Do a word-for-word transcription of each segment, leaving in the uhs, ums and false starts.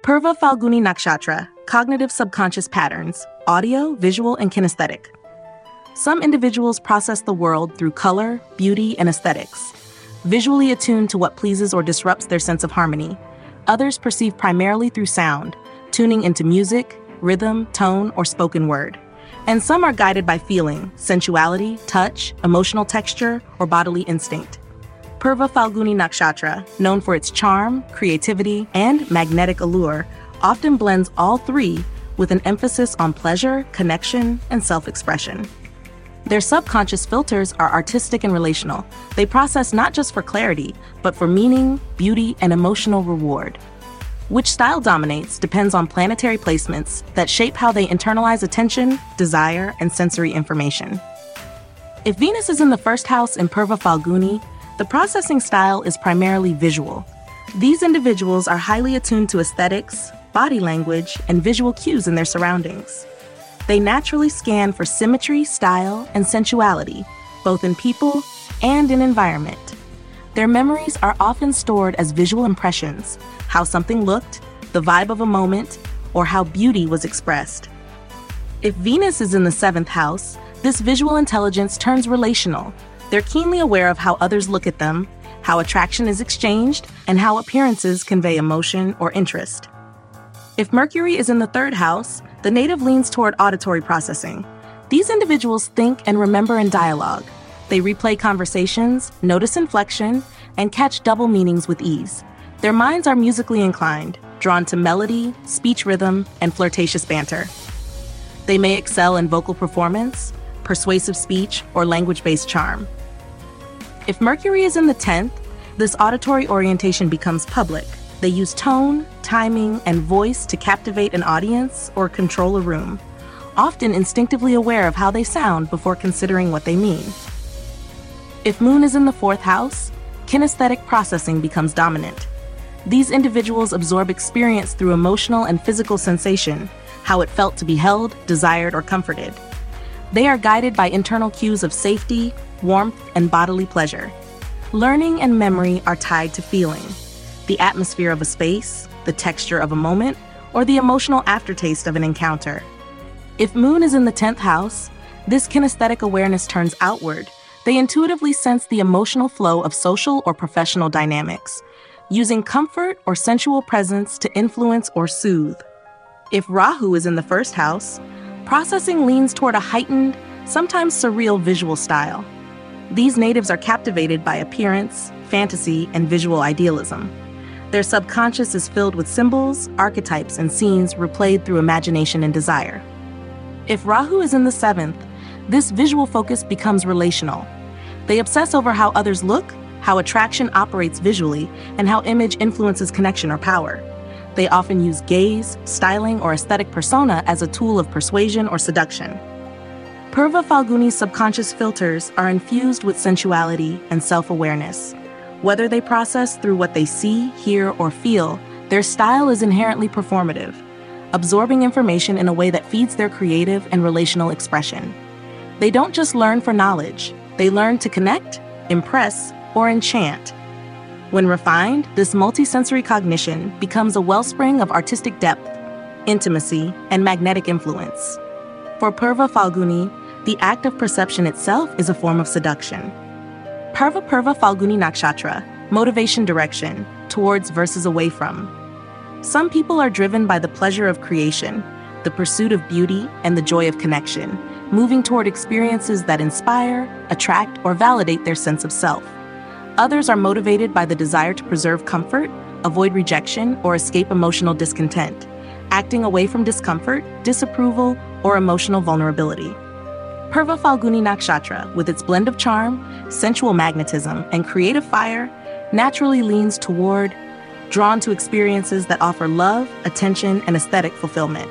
Purva Falguni Nakshatra, cognitive subconscious patterns, audio, visual, and kinesthetic. Some individuals process the world through color, beauty, and aesthetics, visually attuned to what pleases or disrupts their sense of harmony. Others perceive primarily through sound, tuning into music, rhythm, tone, or spoken word. And some are guided by feeling, sensuality, touch, emotional texture, or bodily instinct. Purva Falguni Nakshatra, known for its charm, creativity, and magnetic allure, often blends all three with an emphasis on pleasure, connection, and self-expression. Their subconscious filters are artistic and relational. They process not just for clarity, but for meaning, beauty, and emotional reward. Which style dominates depends on planetary placements that shape how they internalize attention, desire, and sensory information. If Venus is in the first house in Purva Falguni, the processing style is primarily visual. These individuals are highly attuned to aesthetics, body language, and visual cues in their surroundings. They naturally scan for symmetry, style, and sensuality, both in people and in environment. Their memories are often stored as visual impressions, how something looked, the vibe of a moment, or how beauty was expressed. If Venus is in the seventh house, this visual intelligence turns relational. They're keenly aware of how others look at them, how attraction is exchanged, and how appearances convey emotion or interest. If Mercury is in the third house, the native leans toward auditory processing. These individuals think and remember in dialogue. They replay conversations, notice inflection, and catch double meanings with ease. Their minds are musically inclined, drawn to melody, speech rhythm, and flirtatious banter. They may excel in vocal performance, persuasive speech, or language-based charm. If Mercury is in the tenth, this auditory orientation becomes public. They use tone, timing, and voice to captivate an audience or control a room, often instinctively aware of how they sound before considering what they mean. If Moon is in the fourth house, kinesthetic processing becomes dominant. These individuals absorb experience through emotional and physical sensation, how it felt to be held, desired, or comforted. They are guided by internal cues of safety, warmth, and bodily pleasure. Learning and memory are tied to feeling, the atmosphere of a space, the texture of a moment, or the emotional aftertaste of an encounter. If Moon is in the tenth house, this kinesthetic awareness turns outward. They intuitively sense the emotional flow of social or professional dynamics, using comfort or sensual presence to influence or soothe. If Rahu is in the first house, processing leans toward a heightened, sometimes surreal visual style. These natives are captivated by appearance, fantasy, and visual idealism. Their subconscious is filled with symbols, archetypes, and scenes replayed through imagination and desire. If Rahu is in the seventh, this visual focus becomes relational. They obsess over how others look, how attraction operates visually, and how image influences connection or power. They often use gaze, styling, or aesthetic persona as a tool of persuasion or seduction. Purva Falguni's subconscious filters are infused with sensuality and self-awareness. Whether they process through what they see, hear, or feel, their style is inherently performative, absorbing information in a way that feeds their creative and relational expression. They don't just learn for knowledge, they learn to connect, impress, or enchant. When refined, this multisensory cognition becomes a wellspring of artistic depth, intimacy, and magnetic influence. For Purva Falguni, the act of perception itself is a form of seduction. Purva Purva Falguni Nakshatra, motivation direction, towards versus away from. Some people are driven by the pleasure of creation, the pursuit of beauty, and the joy of connection, moving toward experiences that inspire, attract, or validate their sense of self. Others are motivated by the desire to preserve comfort, avoid rejection, or escape emotional discontent, acting away from discomfort, disapproval, or emotional vulnerability. Purva Falguni Nakshatra, with its blend of charm, sensual magnetism, and creative fire, naturally leans toward, drawn to experiences that offer love, attention, and aesthetic fulfillment.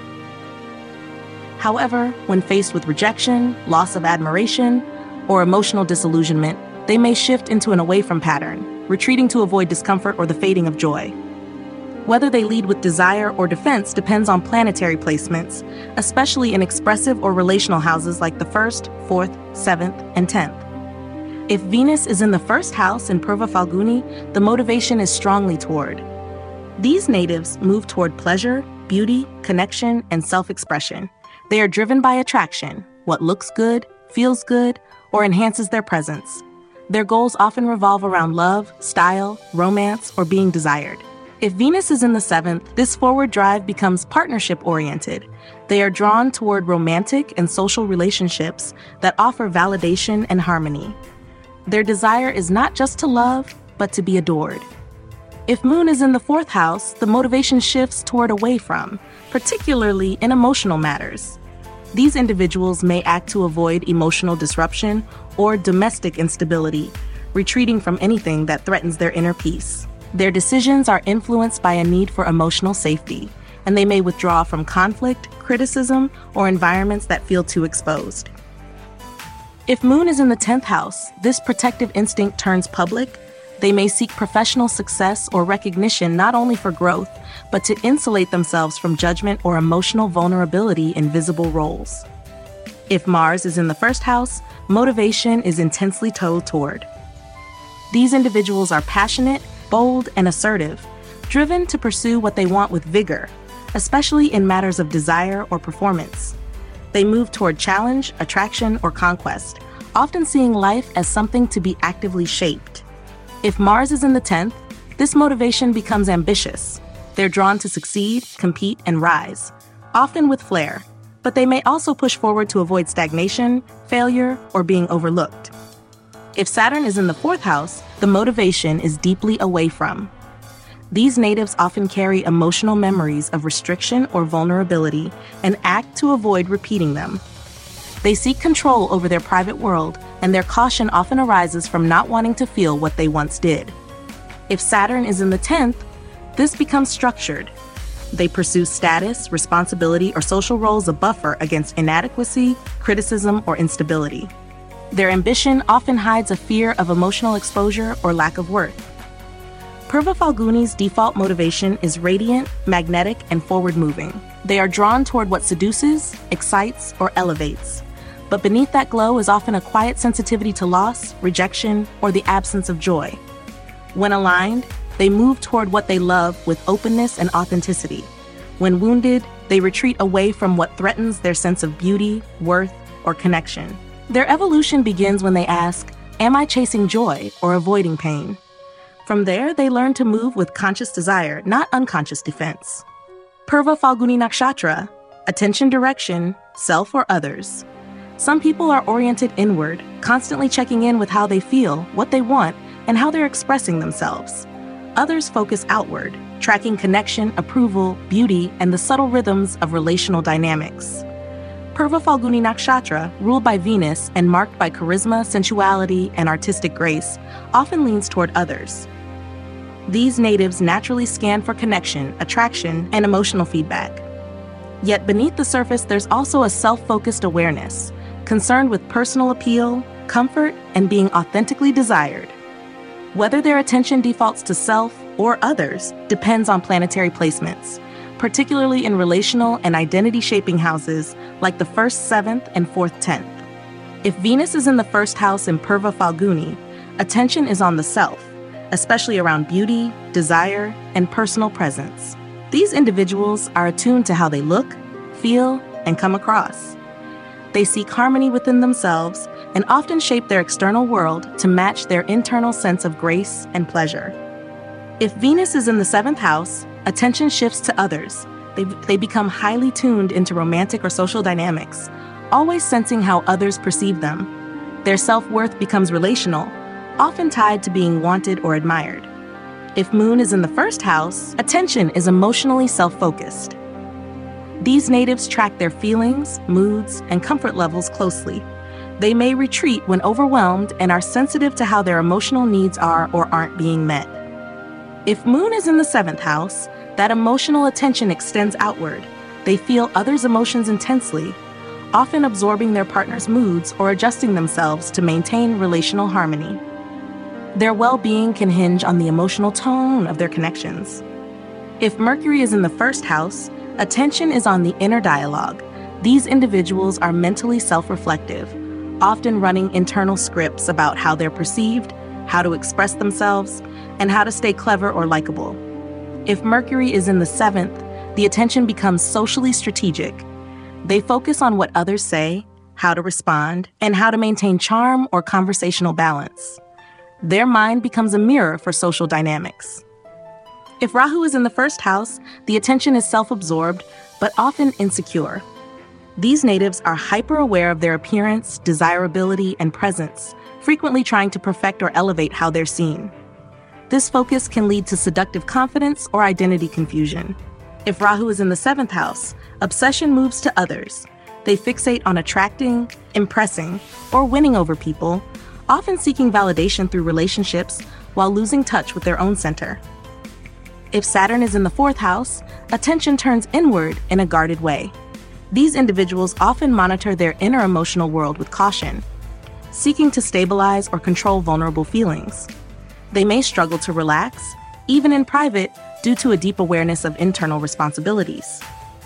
However, when faced with rejection, loss of admiration, or emotional disillusionment, they may shift into an away-from pattern, retreating to avoid discomfort or the fading of joy. Whether they lead with desire or defense depends on planetary placements, especially in expressive or relational houses like the first, fourth, seventh, and tenth. If Venus is in the first house in Purva Falguni, the motivation is strongly toward These natives move toward pleasure, beauty, connection, and self-expression. They are driven by attraction, what looks good, feels good, or enhances their presence. Their goals often revolve around love, style, romance, or being desired. If Venus is in the seventh, this forward drive becomes partnership-oriented. They are drawn toward romantic and social relationships that offer validation and harmony. Their desire is not just to love, but to be adored. If Moon is in the fourth house, the motivation shifts toward away from, particularly in emotional matters. These individuals may act to avoid emotional disruption or domestic instability, retreating from anything that threatens their inner peace. Their decisions are influenced by a need for emotional safety, and they may withdraw from conflict, criticism, or environments that feel too exposed. If Moon is in the tenth house, this protective instinct turns public. They may seek professional success or recognition not only for growth, but to insulate themselves from judgment or emotional vulnerability in visible roles. If Mars is in the first house, motivation is intensely towed toward. These individuals are passionate, bold, and assertive, driven to pursue what they want with vigor, especially in matters of desire or performance. They move toward challenge, attraction, or conquest, often seeing life as something to be actively shaped. If Mars is in the tenth, this motivation becomes ambitious. They're drawn to succeed, compete, and rise, often with flair, but they may also push forward to avoid stagnation, failure, or being overlooked. If Saturn is in the fourth house, the motivation is deeply away from. These natives often carry emotional memories of restriction or vulnerability and act to avoid repeating them. They seek control over their private world, and their caution often arises from not wanting to feel what they once did. If Saturn is in the tenth, this becomes structured. They pursue status, responsibility, or social roles a buffer against inadequacy, criticism, or instability. Their ambition often hides a fear of emotional exposure or lack of worth. Purva Falguni's default motivation is radiant, magnetic, and forward-moving. They are drawn toward what seduces, excites, or elevates. But beneath that glow is often a quiet sensitivity to loss, rejection, or the absence of joy. When aligned, they move toward what they love with openness and authenticity. When wounded, they retreat away from what threatens their sense of beauty, worth, or connection. Their evolution begins when they ask, "Am I chasing joy or avoiding pain?" From there, they learn to move with conscious desire, not unconscious defense. Purva Falguni Nakshatra, attention direction, self or others. Some people are oriented inward, constantly checking in with how they feel, what they want, and how they're expressing themselves. Others focus outward, tracking connection, approval, beauty, and the subtle rhythms of relational dynamics. Purva Falguni Nakshatra, ruled by Venus and marked by charisma, sensuality, and artistic grace, often leans toward others. These natives naturally scan for connection, attraction, and emotional feedback. Yet beneath the surface, there's also a self-focused awareness, concerned with personal appeal, comfort, and being authentically desired. Whether their attention defaults to self or others depends on planetary placements, particularly in relational and identity-shaping houses like the first, seventh, and fourth, tenth. If Venus is in the first house in Purva Falguni, attention is on the self, especially around beauty, desire, and personal presence. These individuals are attuned to how they look, feel, and come across. They seek harmony within themselves and often shape their external world to match their internal sense of grace and pleasure. If Venus is in the seventh house, attention shifts to others. They, they become highly tuned into romantic or social dynamics, always sensing how others perceive them. Their self-worth becomes relational, often tied to being wanted or admired. If Moon is in the first house, attention is emotionally self-focused. These natives track their feelings, moods, and comfort levels closely. They may retreat when overwhelmed and are sensitive to how their emotional needs are or aren't being met. If Moon is in the seventh house, that emotional attention extends outward. They feel others' emotions intensely, often absorbing their partner's moods or adjusting themselves to maintain relational harmony. Their well-being can hinge on the emotional tone of their connections. If Mercury is in the first house, attention is on the inner dialogue. These individuals are mentally self-reflective, often running internal scripts about how they're perceived, how to express themselves, and how to stay clever or likable. If Mercury is in the seventh, the attention becomes socially strategic. They focus on what others say, how to respond, and how to maintain charm or conversational balance. Their mind becomes a mirror for social dynamics. If Rahu is in the first house, the attention is self-absorbed, but often insecure. These natives are hyper-aware of their appearance, desirability, and presence, frequently trying to perfect or elevate how they're seen. This focus can lead to seductive confidence or identity confusion. If Rahu is in the seventh house, obsession moves to others. They fixate on attracting, impressing, or winning over people, often seeking validation through relationships while losing touch with their own center. If Saturn is in the fourth house, attention turns inward in a guarded way. These individuals often monitor their inner emotional world with caution, seeking to stabilize or control vulnerable feelings. They may struggle to relax, even in private, due to a deep awareness of internal responsibilities.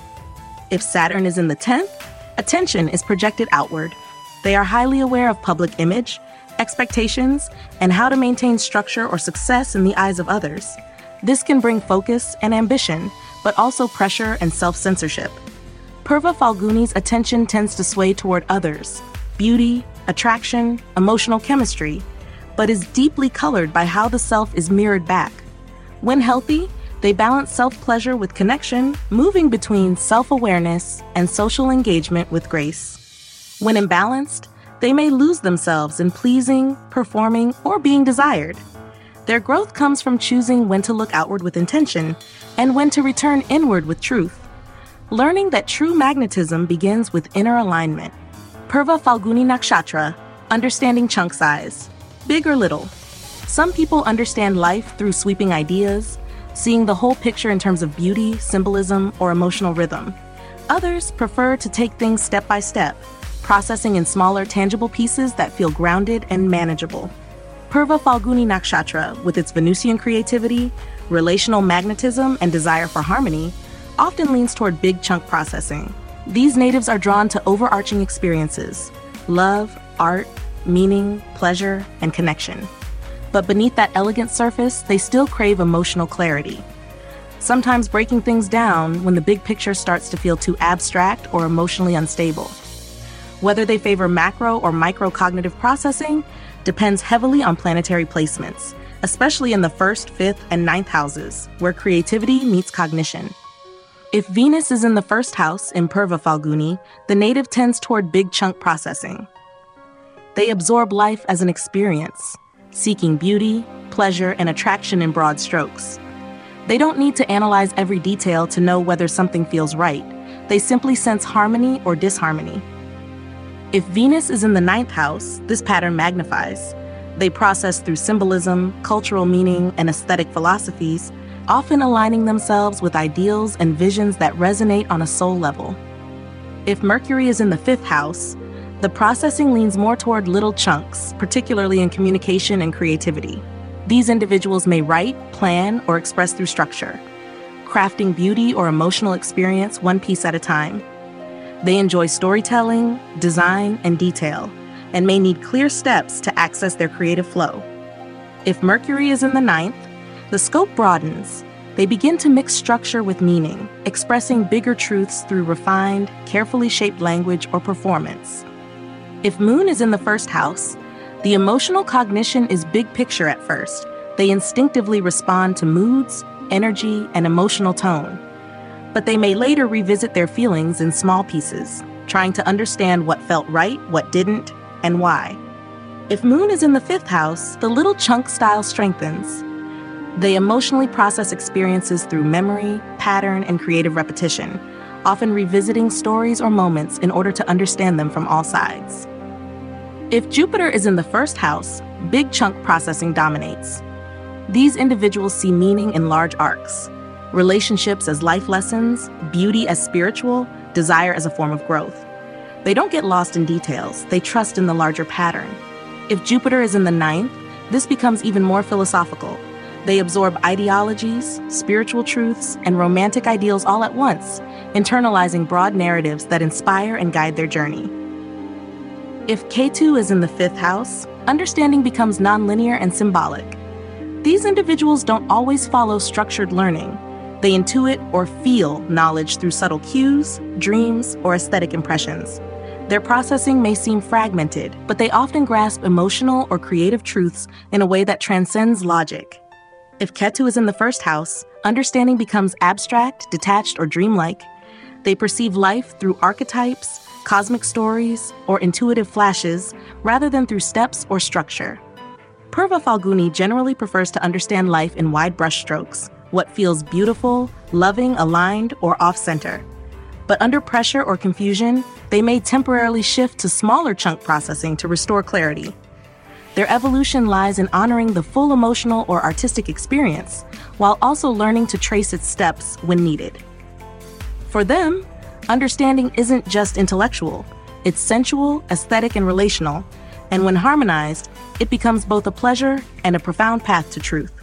If Saturn is in the tenth, attention is projected outward. They are highly aware of public image, expectations, and how to maintain structure or success in the eyes of others. This can bring focus and ambition, but also pressure and self-censorship. Purva Falguni's attention tends to sway toward others, beauty, attraction, emotional chemistry, but is deeply colored by how the self is mirrored back. When healthy, they balance self-pleasure with connection, moving between self-awareness and social engagement with grace. When imbalanced, they may lose themselves in pleasing, performing, or being desired. Their growth comes from choosing when to look outward with intention and when to return inward with truth. Learning that true magnetism begins with inner alignment. Purva Falguni Nakshatra, understanding chunk size. Big or little. Some people understand life through sweeping ideas, seeing the whole picture in terms of beauty, symbolism, or emotional rhythm. Others prefer to take things step by step, processing in smaller, tangible pieces that feel grounded and manageable. Purva Falguni Nakshatra, with its Venusian creativity, relational magnetism, and desire for harmony, often leans toward big chunk processing. These natives are drawn to overarching experiences: love, art, meaning, pleasure, and connection. But beneath that elegant surface, they still crave emotional clarity, sometimes breaking things down when the big picture starts to feel too abstract or emotionally unstable. Whether they favor macro or micro cognitive processing depends heavily on planetary placements, especially in the first, fifth, and ninth houses, where creativity meets cognition. If Venus is in the first house in Purva Falguni, the native tends toward big chunk processing. They absorb life as an experience, seeking beauty, pleasure, and attraction in broad strokes. They don't need to analyze every detail to know whether something feels right. They simply sense harmony or disharmony. If Venus is in the ninth house, this pattern magnifies. They process through symbolism, cultural meaning, and aesthetic philosophies, often aligning themselves with ideals and visions that resonate on a soul level. If Mercury is in the fifth house, the processing leans more toward little chunks, particularly in communication and creativity. These individuals may write, plan, or express through structure, crafting beauty or emotional experience one piece at a time. They enjoy storytelling, design, and detail, and may need clear steps to access their creative flow. If Mercury is in the ninth, the scope broadens. They begin to mix structure with meaning, expressing bigger truths through refined, carefully shaped language or performance. If Moon is in the first house, the emotional cognition is big picture at first. They instinctively respond to moods, energy, and emotional tone. But they may later revisit their feelings in small pieces, trying to understand what felt right, what didn't, and why. If Moon is in the fifth house, the little chunk style strengthens. They emotionally process experiences through memory, pattern, and creative repetition, often revisiting stories or moments in order to understand them from all sides. If Jupiter is in the first house, big chunk processing dominates. These individuals see meaning in large arcs, relationships as life lessons, beauty as spiritual, desire as a form of growth. They don't get lost in details, they trust in the larger pattern. If Jupiter is in the ninth, this becomes even more philosophical. They absorb ideologies, spiritual truths, and romantic ideals all at once, internalizing broad narratives that inspire and guide their journey. If Ketu is in the fifth house, understanding becomes nonlinear and symbolic. These individuals don't always follow structured learning. They intuit or feel knowledge through subtle cues, dreams, or aesthetic impressions. Their processing may seem fragmented, but they often grasp emotional or creative truths in a way that transcends logic. If Ketu is in the first house, understanding becomes abstract, detached, or dreamlike. They perceive life through archetypes, cosmic stories, or intuitive flashes, rather than through steps or structure. Purva Falguni generally prefers to understand life in wide brushstrokes, what feels beautiful, loving, aligned, or off-center. But under pressure or confusion, they may temporarily shift to smaller chunk processing to restore clarity. Their evolution lies in honoring the full emotional or artistic experience, while also learning to trace its steps when needed. For them, understanding isn't just intellectual, it's sensual, aesthetic, and relational, and when harmonized, it becomes both a pleasure and a profound path to truth.